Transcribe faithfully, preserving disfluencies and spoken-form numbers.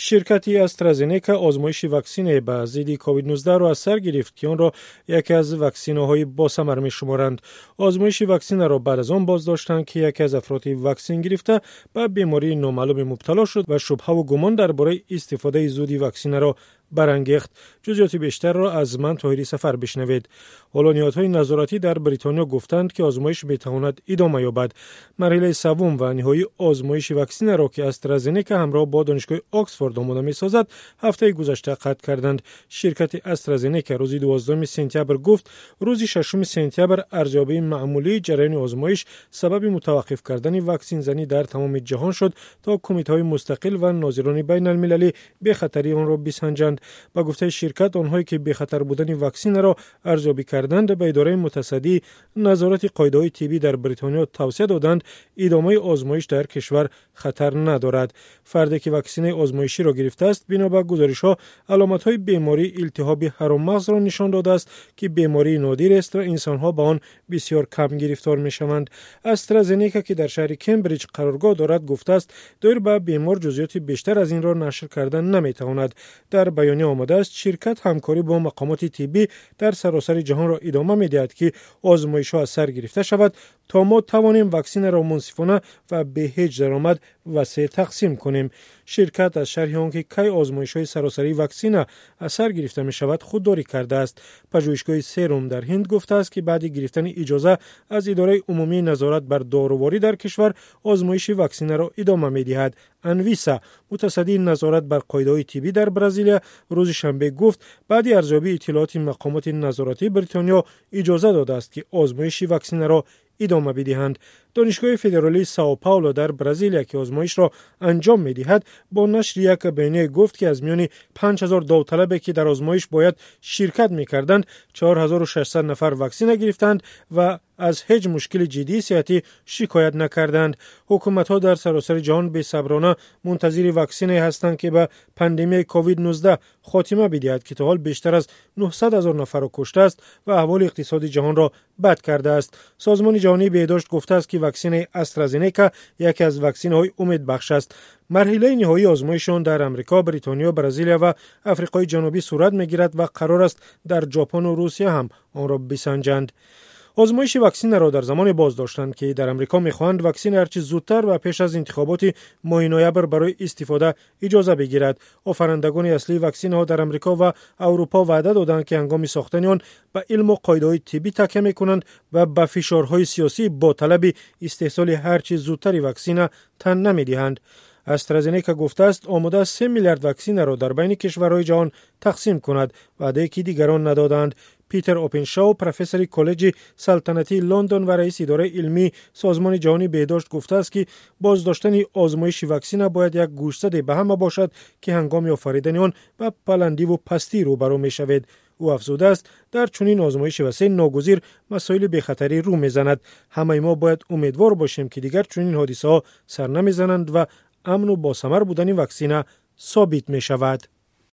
شرکت استرازنیکا آزمایش واکسن به ضد کووید نوزده را از سر گرفت که آن را یکی از واکسن‌های باثمر می‌شمارند. آزمایش واکسن را بعد از آن بازداشتند که یکی از افراد واکسن گرفته به بیماری نامعلوم مبتلا شد و شبهه و گمان درباره استفاده زودی واکسن را برانگیخت. جزئیات بیشتر را از من طاهری سفر بشنوید. نهادهای نظارتی در بریتانیا گفتند که آزمایش می‌تواند ادامه یابد. مرحله سوم و نهایی آزمایش واکسن را که استرازنیکا همراه با دانشگاه آکسفورد آماده می‌سازد هفته گذشته قطع کردند. شرکت استرازنیکا روز دوازدهم سپتامبر گفت روز ششم سپتامبر ارزیابی معمولی جریان آزمایش سبب متوقف کردن واکسن زنی در تمام جهان شد تا کمیته‌های مستقل و ناظران بین المللی به خطری آن را بسنجند. با گفته شرکت آنهایی که به خطر بودن واکسن را ارزیابی کردند به اداره متصدی نظارت قاعده‌های طبی در بریتانیا توصیه دادند ادامه آزمایش در کشور خطر ندارد. فردی که واکسن آزمایشی را گرفته است بنا به گزارش‌ها علامت‌های بیماری التهاب هرم مغز را نشان داده است که بیماری نادر است و انسان‌ها با آن بسیار کم گرفتار می‌شوند. استرازنیکا که در شهر کمبریج قرارگاه دارد گفته است دایر به بیمار جزئیات بیشتر از این را نشر کردن نمی‌تواند. در بیانیه آمده است شرکت همکاری با مقامات طبی در سراسر جهان را ادامه می‌دهد که آزمایش‌ها از سر گرفته شود تا ما توانیم واکسن را منصفانه و به هیچ درآمد وسیع تقسیم کنیم. شرکت از شرح آنکه کی آزمایش‌های سراسری واکسن از سر گرفته می‌شود خودداری کرده است. پژوهشگاه سرم در هند گفته است که بعد گرفتن اجازه از اداره عمومی نظارت بر داروواری در کشور آزمایش واکسن را ادامه می‌دهد. انویسا متصدی نظارت بر قاعده‌های طبی در برزیل روز شنبه گفت بعد ارزیابی اطلاعات مقامات نظارتی بریتانیا اجازه داده است که آزمایش واکسن را ادامه بدهند. دانشگاه فدرالی ساو پائولو در برزیل که آزمایش را انجام می‌دهد با نشر یک بیانیه گفت که از میان پنج هزار داوطلبی که در آزمایش باید شرکت می‌کردند چهار هزار و ششصد نفر واکسن گرفتند و از هیچ مشکل جدی صحتی شکایت نکردند. حکومت‌ها در سراسر جهان بی‌صبرانه منتظر واکسنی هستند که به پاندمی کووید نوزده خاتمه بدهد که تا حال بیشتر از نهصد هزار نفر را کشته است و احوال اقتصادی جهان را بد کرده است. سازمان جهانی بهداشت گفته است که واکسن استرازنیکا یکی از واکسن‌های امیدبخش است. مرحله نهایی آزمایشان در امریکا، بریتانیا، برزیل و آفریقای جنوبی صورت می‌گیرد و قرار است در ژاپن و روسیه هم آن را بسنجند. آزمایش واکسن را در زمان بازداشتند که در امریکا می‌خواهند واکسن هرچه زودتر و پیش از انتخابات ماه نوامبر برای استفاده اجازه بگیرد. آفرندگان اصلی واکسن ها در امریکا و اروپا وعده دادند که هنگام ساختن آن به علم و قاعده‌های طبی تکیه می‌کنند و به فشارهای سیاسی با طلب استحصال هرچه زودتر واکسن تن نمی‌دهند. استرازنیکا گفته است آماده سه میلیارد واکسن را در بین کشورهای جهان تقسیم کند، وعده که دیگران ندادند. پیتر اوپنشاو پروفسور کالج سلطنتی لندن و رئیس اداره علمی سازمان جهانی بهداشت گفته است که بازداشتن آزمایش واکسن باید یک گوشزد به همه باشد که هنگام آفریدن آن به بلندی و پستی روبرو می‌شود. او افزوده است در چنین آزمایش وسیع ناگزیر مسائل به خطری رو می‌زند. همه ما باید امیدوار باشیم که دیگر چنین حادثه‌ها سر نمی‌زنند و امن و باثمر بودن واکسن ثابت می‌شود.